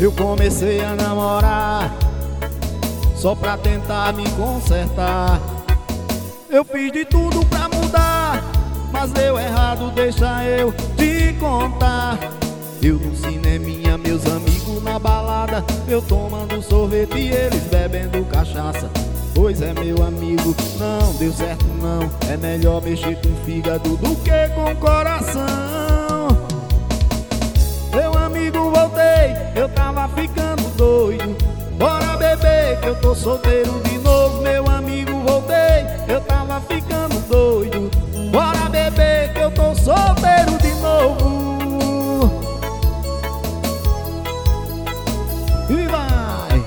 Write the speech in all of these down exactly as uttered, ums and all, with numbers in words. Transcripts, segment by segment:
Eu comecei a namorar só pra tentar me consertar. Eu fiz de tudo pra mudar, mas deu errado, deixa eu te contar. Eu no cineminha, meus amigos na balada, eu tomando sorvete e eles bebendo cachaça. Pois é, meu amigo, não deu certo não. É melhor mexer com o fígado do que com o coração. Meu amigo, voltei, eu tava ficando doido. Bora beber que eu tô solteiro de novo. Meu amigo, voltei, eu tava ficando doido. Bora beber que eu tô solteiro de novo. E vai!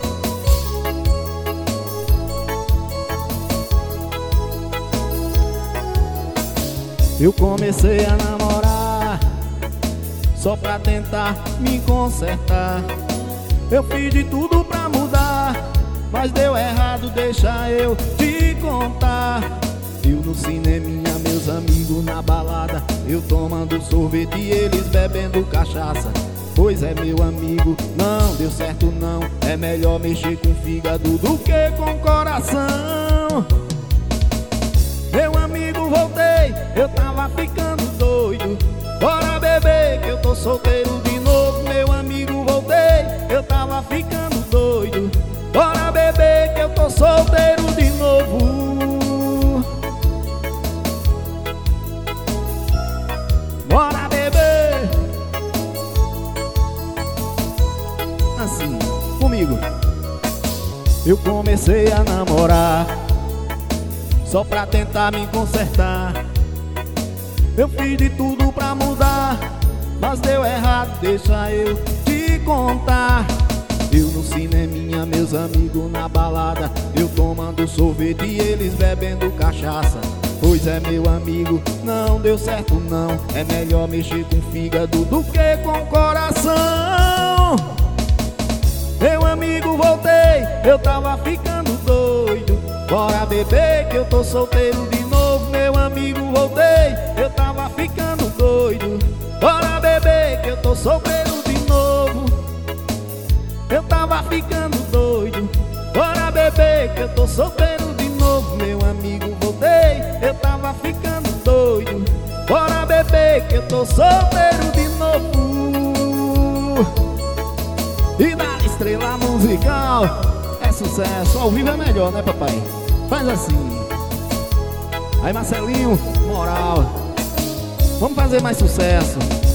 Eu comecei a namorar só pra tentar me consertar. Eu fiz de tudo pra mudar, mas deu errado, deixa eu te contar. Eu no cineminha, meus amigos na balada, eu tomando sorvete e eles bebendo cachaça. Pois é, meu amigo, não deu certo não. É melhor mexer com o fígado do que com o coração. Meu amigo, voltei, eu tava ficando doido. Bora beber que eu tô solteiro de novo. Meu amigo, voltei, eu tava ficando doido. Bora beber que eu tô solteiro de novo. Bora beber. Assim, comigo. Eu comecei a namorar só pra tentar me consertar. Eu fiz de tudo pra mudar, mas deu errado, deixa eu te contar. Eu no cineminha, meus amigos na balada, eu tomando sorvete e eles bebendo cachaça. Pois é, meu amigo, não deu certo não. É melhor mexer com o fígado do que com o coração. Meu amigo, voltei, eu tava ficando doido. Bora beber que eu tô solteiro de novo. Meu amigo, voltei, eu tava ficando doido. Bora beber que eu tô solteiro de novo. Eu tava ficando doido. Bora beber que eu tô solteiro de novo. Meu amigo, voltei, eu tava ficando doido. Bora beber que eu tô solteiro de novo. E da estrela musical é sucesso, ao vivo é melhor, né, papai? Faz assim. Aí, Marcelinho, moral. Vamos fazer mais sucesso.